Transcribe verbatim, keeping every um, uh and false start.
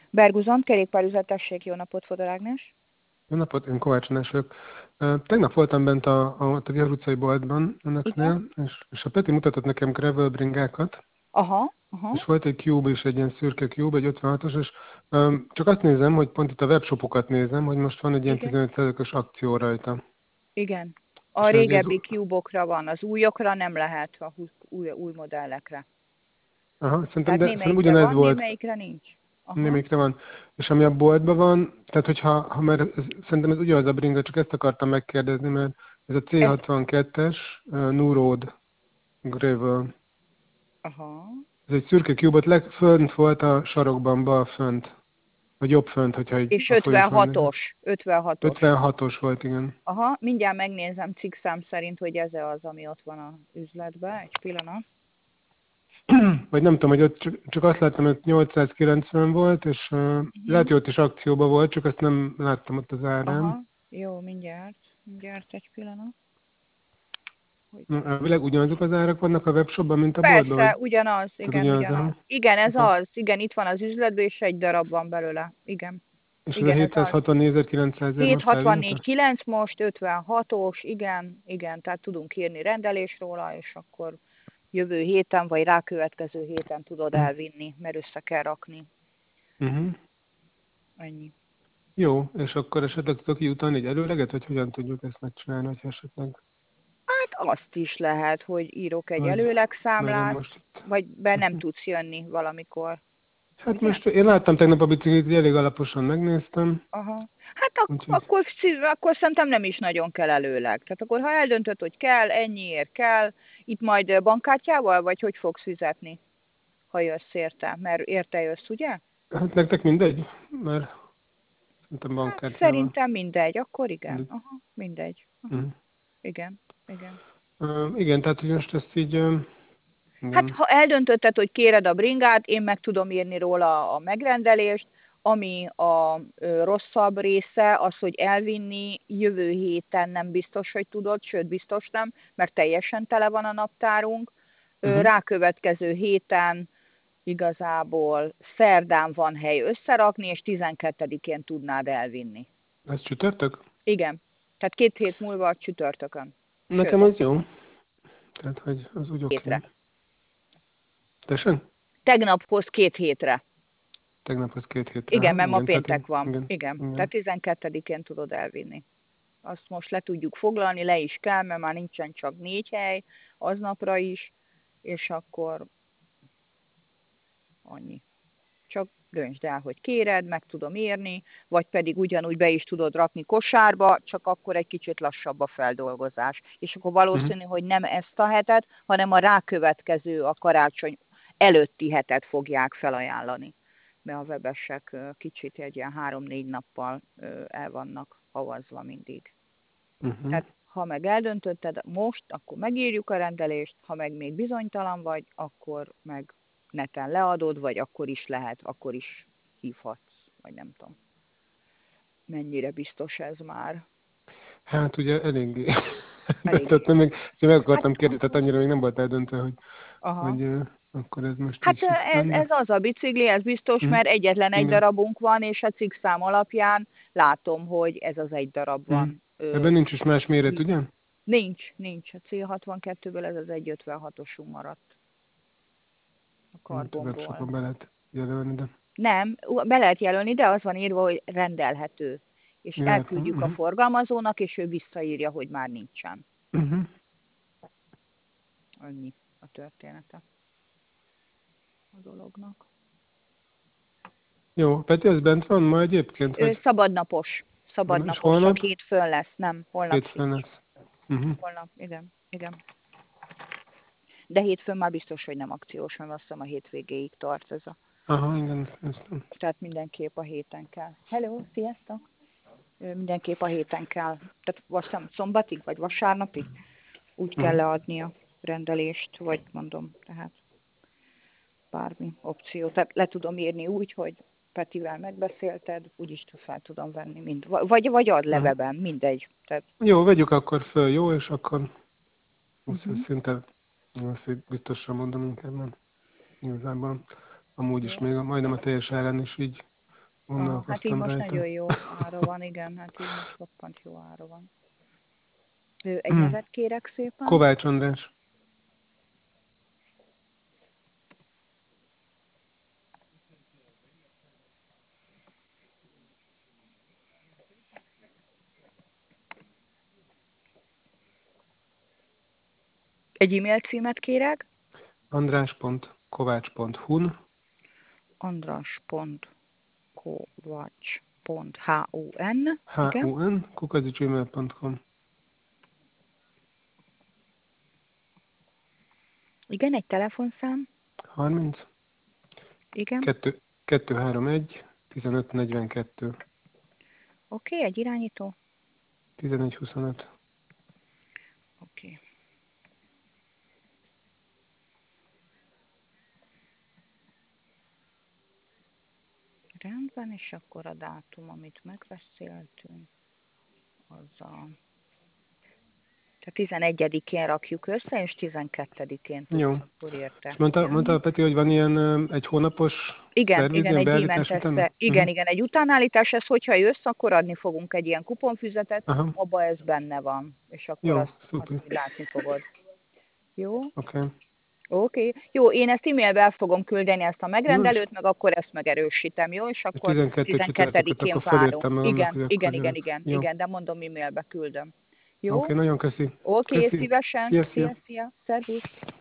Berguzon, kerékpárüzletesség, jó napot, Fodor Ágnes. Jó napot, én Kovács András vagyok. Ö, Tegnap voltam bent a, a, a Vihar utcai boltban Igen. önöknél, és, és a Peti mutatott nekem gravel bringákat, Aha, aha, és volt egy Cube is, egy ilyen szürke Cube, egy ötvenhatos, és ö, csak azt nézem, hogy pont itt a webshopokat nézem, hogy most van egy ilyen igen, tizenöt százalékos akció rajta. igen. A És hogy ez, régebbi cube-okra van, az újokra nem lehet, a hú- új, új modellekre. aha, szerintem, Tehát de szerintem némelyikre ugyanez van, volt, némelyikre nincs. Aha, némelyikre van. És ami a boltban van, tehát hogyha, ha már ez, szerintem ez ugyanaz a bringa, csak ezt akartam megkérdezni, mert ez a ez, C hatvankettes uh, New Road Gravel. aha. Ez egy szürke cube-ot, legfönt volt a sarokban, bal fönt, vagy jobb fönt, hogyha így És a folyosón nézek. ötvenhatos, ötvenhatos. ötvenhatos volt, igen. Aha, mindjárt megnézem cikkszám szerint, hogy ez az, ami ott van a üzletben. Egy pillanat. Vagy nem tudom, hogy ott csak, csak azt láttam, hogy nyolcszázkilencven volt, és uh, lehet, Uh-huh. hogy ott is akcióban volt, csak azt nem láttam ott az árán. Aha, jó, mindjárt, mindjárt egy pillanat. Hogy... Elvileg ugyanazok az árak vannak a webshopban, mint a boltban, Persze, vagy ugyanaz, tehát igen, ugyanaz, ugyanaz. aha. Igen, ez Aha. az, igen, itt van az üzletben, és egy darab van belőle. Igen, És ez a igen, ez az. hétszázhatvannégy-kilencszázért most elvinnétek? hétszázhatvannégy kilenc most, ötvenhatos, igen, igen, tehát tudunk írni rendelés róla, és akkor jövő héten, vagy rákövetkező héten tudod elvinni, mert össze kell rakni. Uh-huh. Ennyi. Jó, és akkor esetleg tudok kiutalni egy előleget, vagy hogyan tudjuk ezt megcsinálni, hogy esetleg, Hát azt is lehet, hogy írok egy vagy, mert én előlegszámlát, most itt... vagy be nem tudsz jönni valamikor, Hát ugye? most én láttam tegnap a biciklit, így elég alaposan megnéztem, Aha. Hát ak- úgyhogy akkor, szív- akkor szerintem nem is nagyon kell előleg. Tehát akkor ha eldöntöd, hogy kell, ennyiért kell, itt majd ö, bankkártyával, vagy hogy fogsz fizetni, ha jössz érte? Mert érte jössz, ugye? hát nektek mindegy, mert szerintem Hát bankkártyával. szerintem mindegy, akkor igen. Mindegy. Aha, mindegy. Aha. Uh-huh. Igen, igen. Uh, igen, tehát hogy most ezt így, uh, Hát igen. ha eldöntötted, hogy kéred a bringát, én meg tudom írni róla a megrendelést, ami a ö, rosszabb része, az, hogy elvinni jövő héten nem biztos, hogy tudod, sőt biztos nem, mert teljesen tele van a naptárunk. Ö, Uh-huh. rákövetkező héten igazából szerdán van hely összerakni, és tizenkettedikén tudnád elvinni. Ez csütörtök? Igen, tehát két hét múlva csütörtökön. Sőt, Nekem az jó. Tehát, hogy az úgy oké. hétre. Okay. Tessék? Tegnaphoz két hétre. Tegnap az két hétre. Igen, Aha, mert ma igen, tehát péntek én, van. igen, Igen, tehát igen. tizenkettedikén tudod elvinni. Azt most le tudjuk foglalni, le is kell, mert már nincsen csak négy hely, aznapra is, és akkor annyi. Csak döntsd el, hogy kéred, meg tudom írni, vagy pedig ugyanúgy be is tudod rakni kosárba, csak akkor egy kicsit lassabb a feldolgozás. És akkor Uh-huh. valószínű, hogy nem ezt a hetet, hanem a rákövetkező, a karácsony előtti hetet fogják felajánlani. Mert a webesek ö, kicsit egy ilyen három-négy nappal ö, el vannak havazva mindig. Uh-huh. Tehát ha meg eldöntötted most, akkor megírjuk a rendelést, ha meg még bizonytalan vagy, akkor meg neten leadod, vagy akkor is lehet, akkor is hívhatsz, vagy nem tudom. Mennyire biztos ez már? Hát ugye eléggé. De Eléggé. tehát nem még, csak meg Hát akartam kérdezni, tehát akkor... annyira még nem volt eldöntve, hogy, Aha. hogy uh, akkor ez most Hát így fix ez, lenne. ez az a bicikli, ez biztos, Uh-huh. mert egyetlen egy Igen. darabunk van, és a cikkszám alapján látom, hogy ez az egy darab Uh-huh. van. Ö, Ebben nincs is más méret, így. ugye? Nincs, nincs. A C hatvankettőből ez az egy ötvenhatosunk maradt a Hát a karbonból. webshopon be lehet jelölni, de... Nem, be lehet jelölni, de az van írva, hogy rendelhető. És Ja, értem. elküldjük a Uh-huh. forgalmazónak, és ő visszaírja, hogy már nincsen. Uh-huh. Annyi a története a dolognak. Jó, Peti, az bent van ma egyébként, Ő vagy szabadnapos. van, és Szabadnapos, csak holnap? hétfőn lesz. Nem, holnap Hétfőn sincs. lesz. Uh-huh. Holnap, igen, igen. De hétfőn már biztos, hogy nem akciós, mert azt hiszem a hétvégéig tart ez a... Aha, igen, ezt Tehát mindenképp a héten kell. Hello, sziasztok! Mindenképp a héten kell. Tehát azt hiszem szombatig, vagy vasárnapig úgy kell uh-huh. leadni a rendelést, vagy mondom, tehát bármi opció. Tehát le tudom írni úgy, hogy Petivel megbeszélted, úgyis fel tudom venni, mind. Vagy, vagy ad Uh-huh. leveben, mindegy. Tehát, Jó, vegyük akkor föl, jó, és akkor uh-huh. szinte azt biztosra mondom inkább, mert igazából amúgy is Jó. még a, majdnem a teljes árán is így Aha, hát így gondolkoztam most rajta. nagyon jó ára van, igen, hát így most roppant jó ára van. Ő, egy Hmm. nevet kérek szépen. Kovács András. Egy e-mail címet kérek. andrás pont kovács pont hun andras.kovacs pont hun. Igen. hun kukac gmail pont com. Igen, egy telefonszám. harminc Igen. kettő kettő-három-egy tizenöt negyvenkettő Oké, okay, egy irányító. tizenegy huszonöt. Oké. Okay. Rendben, és akkor a dátum, amit megbeszéltünk, az a... Tehát tizenegyedikén rakjuk össze, és tizenkettedikén Jó. tudsz akkor érte És mondta, jönni. mondta a Peti, hogy van ilyen ö, egy hónapos Igen, szerviz, igen, ilyen egy beállítás után? díjmentessze, igen, Uh-huh. igen, egy utánállítás, ez hogyha jössz, akkor adni fogunk egy ilyen kuponfüzetet, Aha. abba ez benne van, és akkor Jó, azt, azt szuper. látni fogod. Jó? Oké. Okay. Oké. Okay. Jó, én ezt e-mailbe el fogom küldeni ezt a Jó, megrendelőt, meg akkor ezt megerősítem, jó? És akkor tizenkettő csütörtököt, tizenkettedikén akkor várunk. felírtam magamnak, Igen, hogy igen, akkor igen, jövök. igen, Jó. igen, de mondom, e-mailbe küldöm. Oké, Jó? okay, nagyon köszi. Oké, okay, Köszi. szívesen. Szia, szia. Szia, szia. Szervusz.